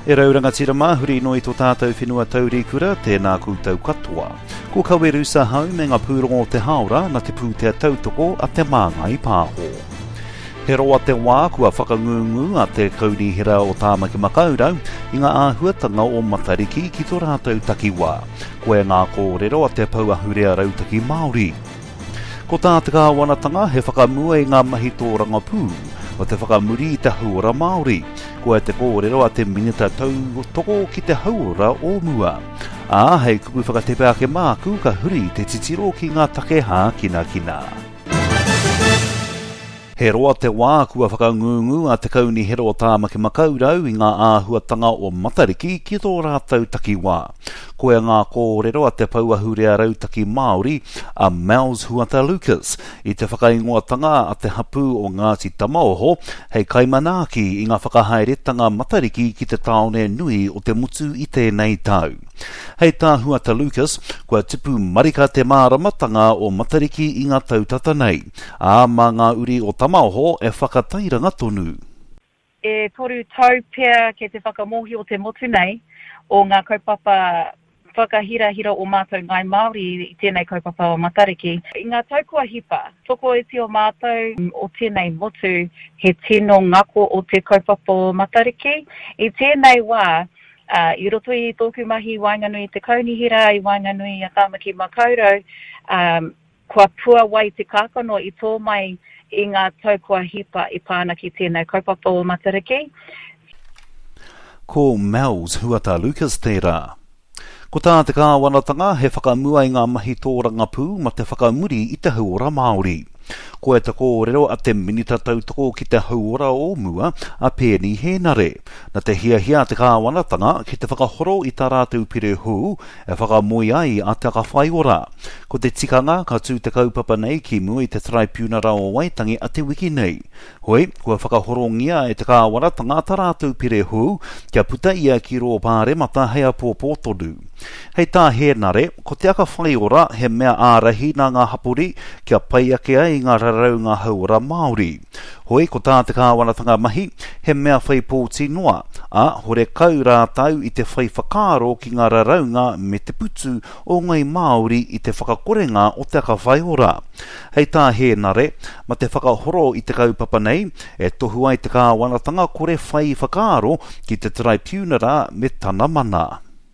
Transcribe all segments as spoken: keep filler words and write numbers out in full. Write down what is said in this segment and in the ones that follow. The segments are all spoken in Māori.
E rauranga tira mahuri no i tō tātou whenua taurikura, tēnā koutou katoa. Ko kaweru sa hau me ngā pūrongo te haora na te pūtea tautoko a te māngai pāho. He roa te wā kua whakangungu a te kaunihira o Tāmaki Makaurau i ngā āhuatanga o Matariki ki tō rātou takiwā. Koe ngā kōrero a te pauahurea rautaki Māori. Ko tā te kāwanatanga he whakamua i ngā mahi tō rangapū, o te whakamuri i te hauora Māori. Koe te kōrero a te minita tau toko ki te hauora o mua. Ā, hei kuku whakatepe ake māku ka huri te titiro ki ngā takeha kina kina. He roa te wā kua whakangungu a te kaunihira o Tāmaki Makaurau i ngā āhuatanga o Matariki ki tō rātou takiwā. Koe ngā kōrero a te pauahurea rautaki Māori a Mels Huata Lucas i te whakaingoatanga a te hapū o Ngāti Tamaoho hei kaimanaki i ngā whakahaeretanga Matariki ki te taone nui o te mutu i tēnei tau. Hei tā Huata Lucas, kua tipu marika te māramatanga o Matariki i ngā tautata nei, ā mā ngā uri o Tamaoho e whakatairanga tonu. E toru tau pia ke te whakamohi o te motu nei o ngā kaupapa whakahira-hira o mātou ngai Māori i tēnei kaupapa o Matariki. I ngā taukua hipa, toko e te o mātou o tēnei motu he tino ngako o te kaupapa o Matariki. I tēnei wā, uh, i roto i tōku mahi Wainganui te kaunihira, i Wainganui a Tāmaki Makaurau, um, kua pua wai te kākano i tō mai i ngā taukua hipa i pāna ki tēnei kaupapa o Matariki. Ko Mels Huata Lucas tērā. Ko tā te kāwanatanga he whakamua i ngā mahi tōranga pū ma te whakamuri i te hauora Māori. Ko e te kōrero a te minita tautoko ki te hauora o mua a pēni hēnare. Na te hiahia te kāwanatanga ki te whakahoro i tā rātou pire hū e whakamoi ai a te akawhaiora. Ko te tikanga ka tū te kaupapa nei ki mua i te Tribunal o Waitangi a te wiki nei. Hoi, kua whakahorongia e te kāwanatanga tā rātou pire hū kia puta ia ki ro pāre mata hea pōpō tonu. Hei tā hēnare, ko te akawhaiora he mea ārahi nā ngā hapuri kia pai ake ai ngā rarau ngā hauora Māori. Hoi, ko tā te kāwanatanga mahi, he mea whai pōti noa, a hore kau rātau i te whai whakaro ki ngā raraunga me te putu o ngai Māori i te whakakorenga o te akawhaiora. Hei tā hēnare, ma te whakahoro i te kaupapa nei, e tohu ai te kāwanatanga kore whai whakaro ki te Tribunal me tana mana.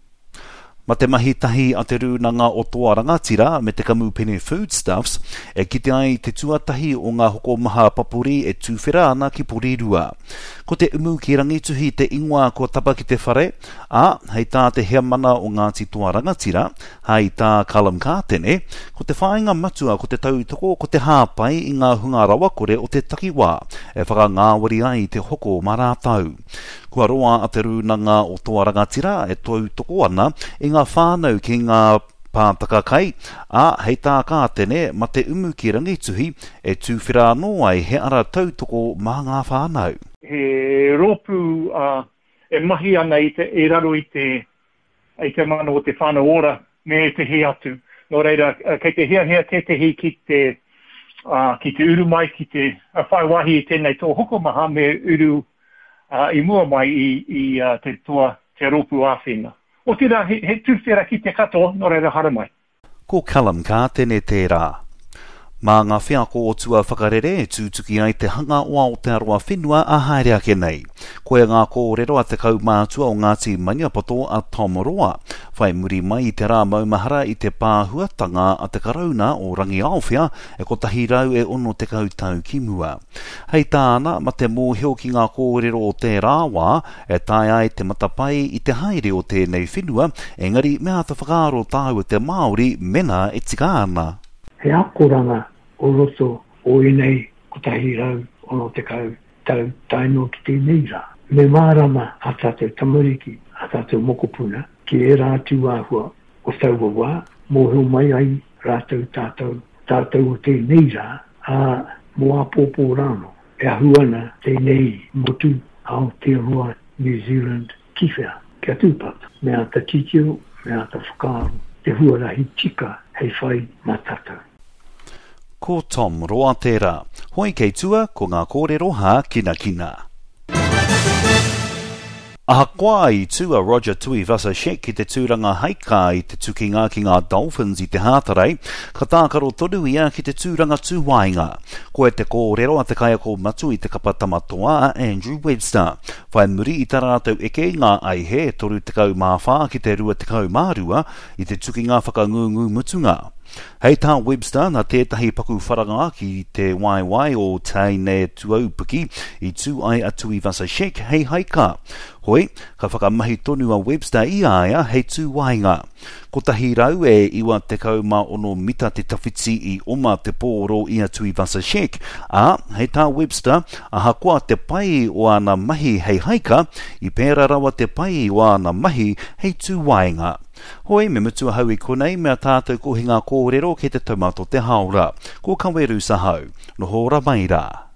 Ma te mahi tahi a te rūnanga o toa rangatira me te kamupene foodstuffs, e kite ai te tuatahi o ngā hoko maha papuri e tūwhera ana ki porirua. Ko te umu ki rangituhi te ingoa ko tapa ki te whare, a hei tā te hea mana o Ngāti toa rangatira, hei tā Callum Kātene, ko te whainga matua ko te tautoko ko te hāpai i ngā hunga rawakore o te takiwā, e whakangāwari ai te hoko marātau. Kua roa a te rūnanga o toa rangatira e tautoko ana i ngā whānau ki ngā pātaka kai, a hei tā Kātene ma te umu ki rangituhi e tūwhera anō ai he ara tautoko mā ngā whānau. He ropu uh, e mahi ana i te e raro i te, i te mana o te whānau ora me te he atu. Nō reira, uh, kei te hea hea te te hi ki te, uh, ki te uru mai, ki te uh, whaiwahi i tēnei tō hokomaha me uru uh, i mua mai i, i uh, te toa te ropu āwhina. O tērā, he, he tūwhera ki te kato, nō reira hara mai. Ko Callum Kātene tērā. Mā ngā whiako o tua whakarere e tūtuki ai te hanga o Aotearoa whenua a haere ake nei. Koe ngā kōrero a te kaumātua o Ngāti Maniapoto a Tom Roa. Whai muri mai i te rā maumahara i te pāhuatanga a te karauna o Rangi Aowhia e ko tahi rau e ono te kautau ki mua. Hei tāna ma te mōheo ki ngā kōrero o te rāwā e tai ai te matapai i te haere o tēnei whenua, engari mea te whakaro tāu te Māori mena e tika ana. He akoranga o roto o enei ko tahi rau ono te kau tau taino ki te neira. Me mārama a tātou tamariki, a tātou mokopuna, ki e rātu āhua o tau wawā, mōheo mai ai rātou tātou, tātou o te neira, a mō apōpō rāno, e ahuana te nei motu Aotearoa New Zealand kiwhea, kia tūpata, me a ta titio, me a ta whakaro, te huarahi tika hei whai matata. Ko Tom Roa tērā. Hoi kei tua ko ngā kōrero hā kina kina. Aha koa I tua Roger Tuivasa-Sheck ki te tūranga haika I te tukinga ki ngā Dolphins I te hātarei, ka tākaro tonu ia ki te tūranga tūwainga. Ko e te kōrero a te kaya ko matu I te kapatamatoa a Andrew Webster. Whai muri I tā rātou eke ngā aihe toru tekau māwhā ki te rua tekau mārua I te tukinga whakangungu mutunga. Hei tā Webster na tētahi paku wharanga ki te waiwai o Taine Tuaupiki I tū ai a Tuivasa-Sheck hei haika. Hoi, ka whakamahi tonu a Webster I aia hei tū wainga. Ko tahi rau e iwa te kauma ono mita te tawhiti I oma te pōro I a Tuivasa-Sheck, a hei tā Webster a hakoa te pai o ana mahi hei haika I pēra rawa te pai o ana mahi hei tū wainga. Hoi, me mutua hau I konei mea tātou ko hinga kōrero ke te taumato te haora. Ko kaweru sa hau. No hora mai rā.